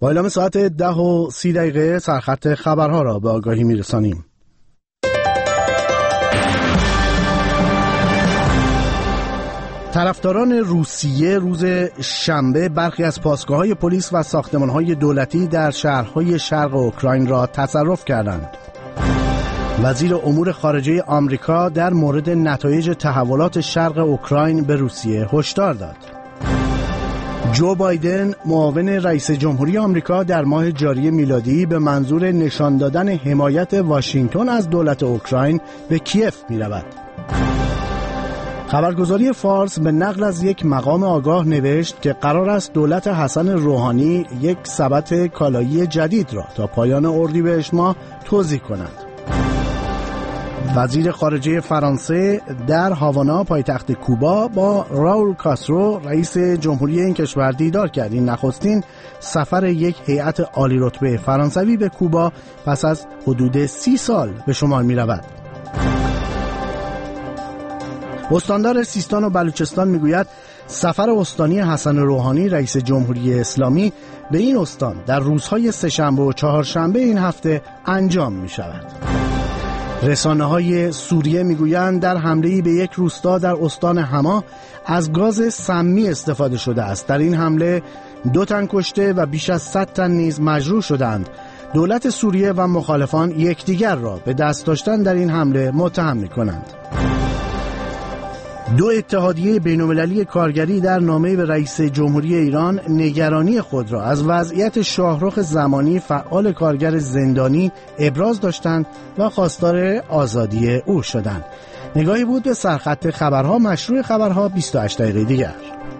با اعلام ساعت 10:30 سرخط خبرها را به آگاهی میرسانیم. طرفداران روسیه روز شنبه برخی از پاسگاه‌های پلیس و ساختمان‌های دولتی در شهرهای شرق اوکراین را تصرف کردند. وزیر امور خارجه آمریکا در مورد نتایج تحولات شرق اوکراین به روسیه هشدار داد. جو بایدن معاون رئیس جمهوری آمریکا در ماه جاری میلادی به منظور نشان دادن حمایت واشنگتن از دولت اوکراین به کیف می‌رود. خبرگزاری فارس به نقل از یک مقام آگاه نوشت که قرار است دولت حسن روحانی یک سبد کالایی جدید را تا پایان اردیبهشت ماه توزیع کند. وزیر خارجه فرانسه در هاوانا پایتخت کوبا با راول کاسترو رئیس جمهوری این کشور دیدار کرد. این نخستین سفر یک هیئت عالی رتبه فرانسوی به کوبا پس از حدود 30 سال به شمار می رود. استاندار سیستان و بلوچستان میگوید سفر استانی حسن روحانی رئیس جمهوری اسلامی به این استان در روزهای سه‌شنبه و چهارشنبه این هفته انجام می شود. رسانه‌های سوریه میگویند در حمله‌ای به یک روستا در استان حما از گاز سمی استفاده شده است. در این حمله 2 تن کشته و بیش از 100 تن نیز مجروح شدند. دولت سوریه و مخالفان یکدیگر را به دست داشتن در این حمله متهم می‌کنند. 2 اتحادیه بین‌المللی کارگری در نامه به رئیس جمهوری ایران نگرانی خود را از وضعیت شاهرخ زمانی فعال کارگر زندانی ابراز داشتند و خواستار آزادی او شدند. نگاهی بود به سرخط خبرها. مشروع خبرها 28 دقیقه دیگر.